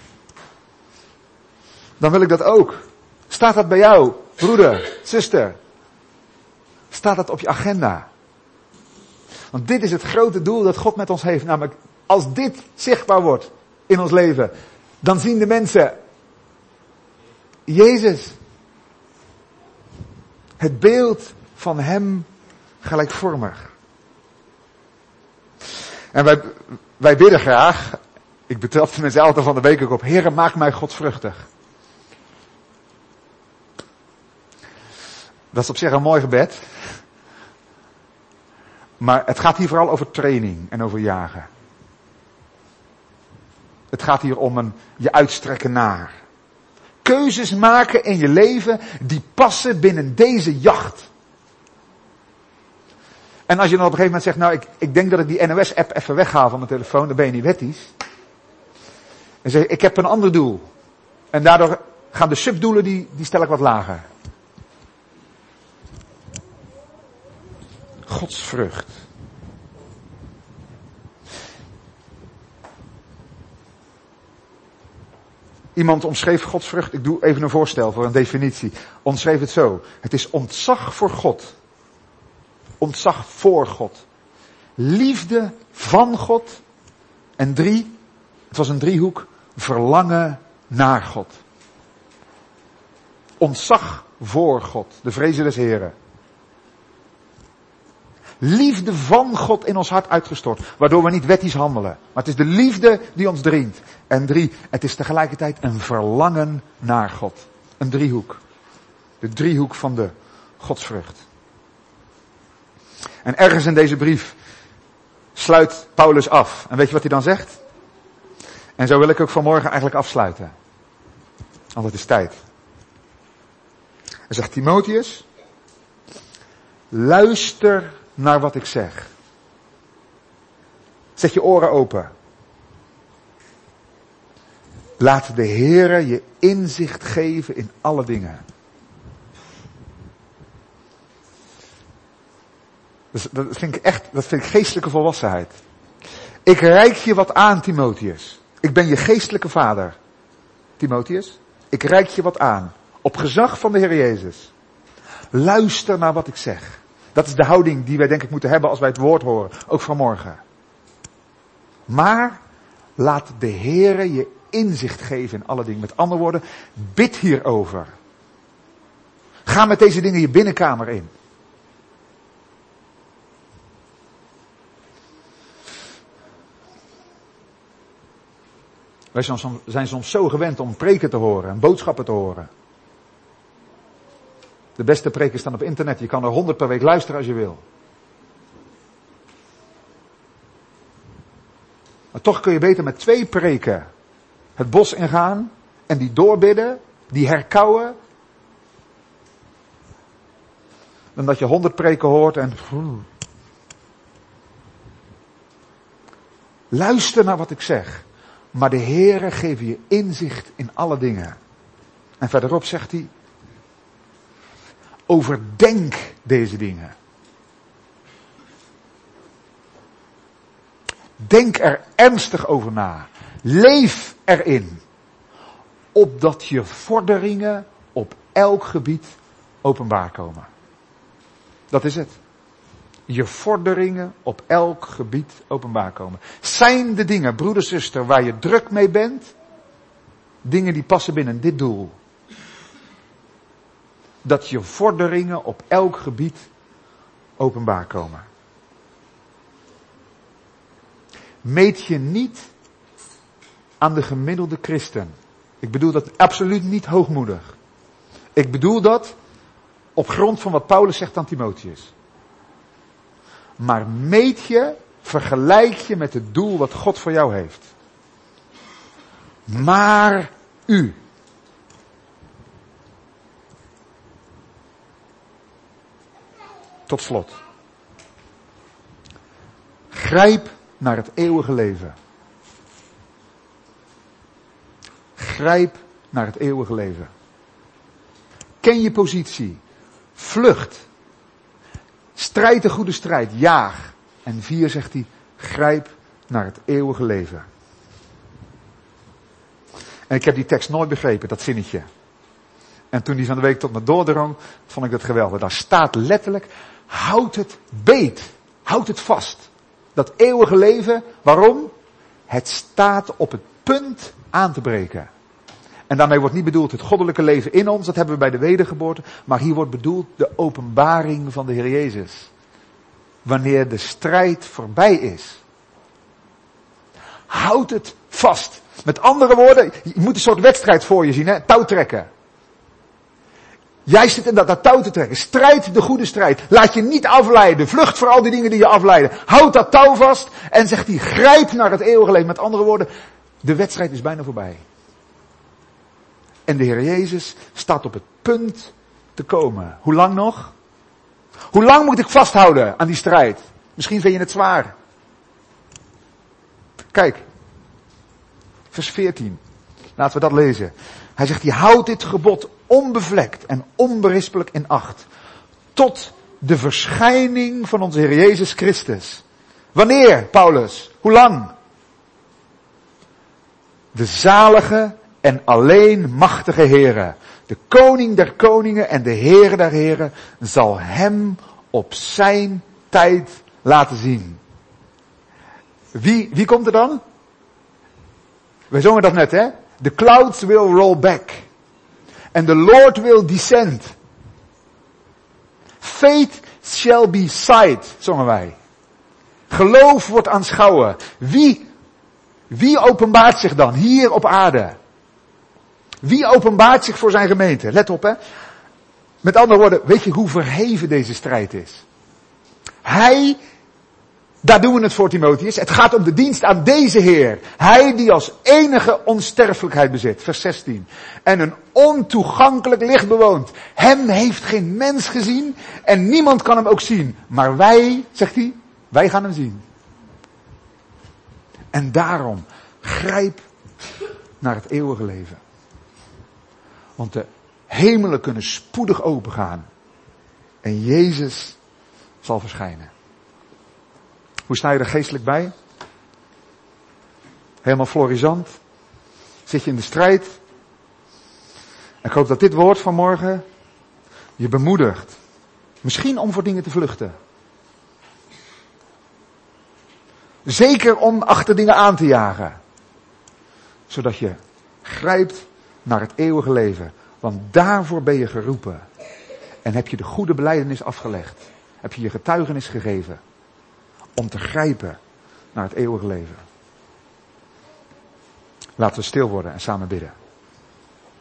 Dan wil ik dat ook. Staat dat bij jou, broeder, zuster? Staat dat op je agenda? Want dit is het grote doel dat God met ons heeft. Namelijk, als dit zichtbaar wordt in ons leven, dan zien de mensen Jezus. Het beeld van hem gelijkvormig. En wij, wij bidden graag, ik betrapte mezelf er van de week ook op, Heere, maak mij godsvruchtig. Dat is op zich een mooi gebed. Maar het gaat hier vooral over training en over jagen. Het gaat hier om een je uitstrekken naar. Keuzes maken in je leven die passen binnen deze jacht. En als je dan op een gegeven moment zegt, nou ik, ik denk dat ik die N O S-app even weghaal van mijn telefoon, dan ben je niet wettisch. En zeg ik heb een ander doel. En daardoor gaan de subdoelen, die, die stel ik wat lager. Godsvrucht. Iemand omschreef godsvrucht, ik doe even een voorstel voor een definitie. Omschreef het zo. Het is ontzag voor God. Ontzag voor God. Liefde van God. En drie, het was een driehoek, verlangen naar God. Ontzag voor God, de vrezen des Heren. Liefde van God in ons hart uitgestort, waardoor we niet wettisch handelen. Maar het is de liefde die ons dringt. En drie, het is tegelijkertijd een verlangen naar God. Een driehoek. De driehoek van de godsvrucht. En ergens in deze brief sluit Paulus af. En weet je wat hij dan zegt? En zo wil ik ook vanmorgen eigenlijk afsluiten. Want het is tijd. Hij zegt, Timotheus, luister naar wat ik zeg. Zet je oren open. Laat de Heere je inzicht geven in alle dingen. Dus dat vind ik echt, dat vind ik geestelijke volwassenheid. Ik reik je wat aan, Timotheus. Ik ben je geestelijke vader, Timotheus. Ik reik je wat aan. Op gezag van de Heer Jezus. Luister naar wat ik zeg. Dat is de houding die wij denk ik moeten hebben als wij het woord horen. Ook vanmorgen. Maar laat de Heere je inzicht geven in alle dingen. Met andere woorden, bid hierover. Ga met deze dingen je binnenkamer in. Wij zijn soms zo gewend om preken te horen en boodschappen te horen. De beste preken staan op internet. Je kan er honderd per week luisteren als je wil. Maar toch kun je beter met twee preken het bos ingaan en die doorbidden, die herkauwen, dan dat je honderd preken hoort en... Luister naar wat ik zeg. Maar de Heere geeft je inzicht in alle dingen. En verderop zegt hij, overdenk deze dingen. Denk er ernstig over na. Leef erin. Opdat je vorderingen op elk gebied openbaar komen. Dat is het. Je vorderingen op elk gebied openbaar komen. Zijn de dingen, broeder, zuster, waar je druk mee bent, dingen die passen binnen dit doel. Dat je vorderingen op elk gebied openbaar komen. Meet je niet aan de gemiddelde christen. Ik bedoel dat absoluut niet hoogmoedig. Ik bedoel dat op grond van wat Paulus zegt aan Timotheus. Maar meet je, vergelijk je met het doel wat God voor jou heeft. Maar u. Tot slot. Grijp naar het eeuwige leven. Grijp naar het eeuwige leven. Ken je positie. Vlucht Strijd de goede strijd, jaag. En vier zegt hij, grijp naar het eeuwige leven. En ik heb die tekst nooit begrepen, dat zinnetje. En toen die van de week tot me doordrong, vond ik dat geweldig. Daar staat letterlijk, houd het beet. Houd het vast. Dat eeuwige leven, waarom? Het staat op het punt aan te breken. En daarmee wordt niet bedoeld het goddelijke leven in ons, dat hebben we bij de wedergeboorte. Maar hier wordt bedoeld de openbaring van de Heer Jezus. Wanneer de strijd voorbij is. Houd het vast. Met andere woorden, je moet een soort wedstrijd voor je zien, hè? Touwtrekken. Jij zit in dat, dat touw te trekken. Strijd de goede strijd. Laat je niet afleiden. Vlucht voor al die dingen die je afleiden. Houd dat touw vast en zegt hij, grijp naar het eeuwige leven. Met andere woorden, de wedstrijd is bijna voorbij. En de Heer Jezus staat op het punt te komen. Hoe lang nog? Hoe lang moet ik vasthouden aan die strijd? Misschien vind je het zwaar. Kijk. Vers veertien. Laten we dat lezen. Hij zegt, je houdt dit gebod onbevlekt en onberispelijk in acht. Tot de verschijning van onze Heer Jezus Christus. Wanneer, Paulus? Hoe lang? De zalige en alleen machtige Heere, de koning der koningen en de Heere der heren, zal hem op zijn tijd laten zien. Wie, wie komt er dan? We zongen dat net, hè? The clouds will roll back. And the Lord will descend. Faith shall be sight, zongen wij. Geloof wordt aanschouwen. Wie, wie openbaart zich dan hier op aarde? Wie openbaart zich voor zijn gemeente? Let op, hè. Met andere woorden, weet je hoe verheven deze strijd is? Hij, daar doen we het voor Timotheus. Het gaat om de dienst aan deze Heer. Hij die als enige onsterfelijkheid bezit. Vers zestien. En een ontoegankelijk licht bewoont. Hem heeft geen mens gezien. En niemand kan hem ook zien. Maar wij, zegt hij, wij gaan hem zien. En daarom, grijp naar het eeuwige leven. Want de hemelen kunnen spoedig opengaan. En Jezus zal verschijnen. Hoe sta je er geestelijk bij? Helemaal florisant? Zit je in de strijd? En ik hoop dat dit woord van morgen je bemoedigt. Misschien om voor dingen te vluchten. Zeker om achter dingen aan te jagen. Zodat je grijpt naar het eeuwige leven. Want daarvoor ben je geroepen. En heb je de goede belijdenis afgelegd. Heb je je getuigenis gegeven. Om te grijpen naar het eeuwige leven. Laten we stil worden en samen bidden.